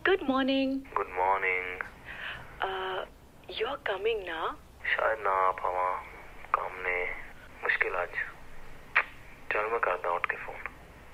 Good morning. Good morning. You're coming now? शायद ना आ पावा, काम ने मुश्किल आज। चल मैं करता हूँ उठ के फोन।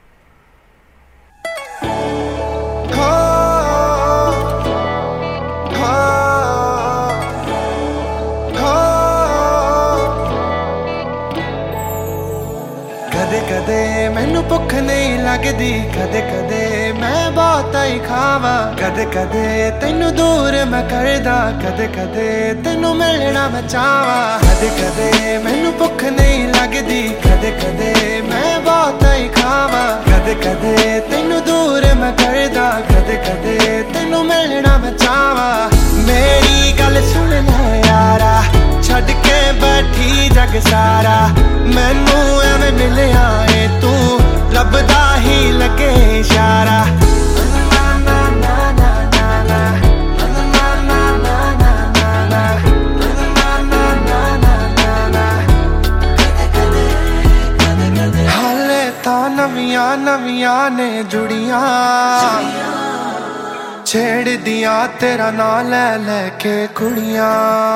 कदे कदे मैनू भुख नहीं लगदी, कदे कदे मैं बहुत ही खावा, कदे कदे तेनू दूर मैं करदा, कदे कदे तेनू मिलना मैं चाहवा। कदे कदे मैनू भुख नहीं लगदी, कदे कदे मैं बहुत ही खावा, कदे कदे तेनू दूर मैं करदा, कदे कदे तेनू मिलना मैं चाहवा। मेरी गल सुन ले यारा, छड़ के बैठी जग सारा, मैनू एवें मिलिया ए तू लभदा ही लगे इशारा। हाले तां नवियां नवियां ने जुड़ियां, छेड़ दिया तेरा नाम ले लेके कुड़ियां।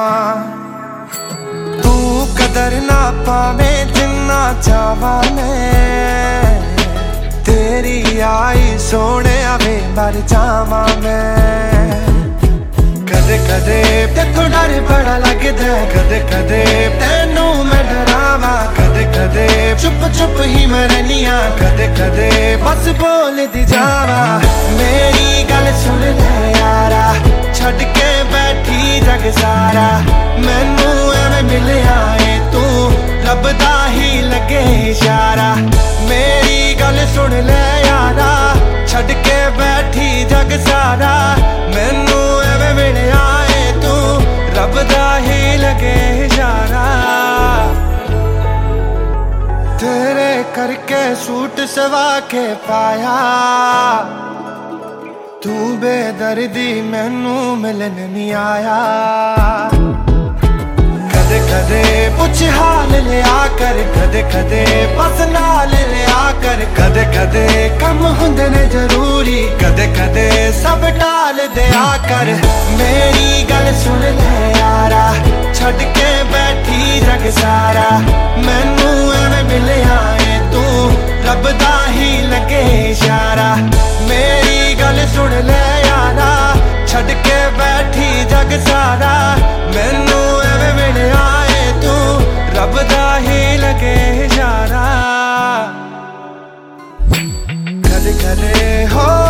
तू कदर ना पावे जिन्ना चाहवा मैं, तेरी आई सोने आवे मर जावा मैं। कदे कदे तेथों डर बड़ा लगदा, कदे कदे तेनू मैं डरावा, कदे कदे चुप चुप ही मैं रहनिया, कदे कदे बस बोल दी जावा। मेरी गल सुन ले यारा, छड़ के बैठी जग सारा, मैनू एवें मिलिया ए तू लभदा ही लगे इशारा। मेरी गल सुन ले यारा, छड़ के बैठी जग सारा, मैनू एवें मिलिया ए तू लभदा ही लगे इशारा। तेरे करके सूट सवा के पाया, तू बेदर्दी मैनू मिलन नहीं आया। कदे कदे पुछ हाल लिया कर, कदे कदे बस नाल लिया कर, कदे कदे कम हुंदे ने जरूरी, कदे कदे सब टाल दिया कर। मेरी गल सुन ले यारा, छड़ के बैठी जग सारा, मैनू एवें मिलिया ए तू लभदा ही लगे इशारा। मेरी गल सुन ले यारा, छड़ के बैठी जग सारा, मैनू एवें मिलिया ए तू लभदा ही लगे इशारा। कदे कदे हो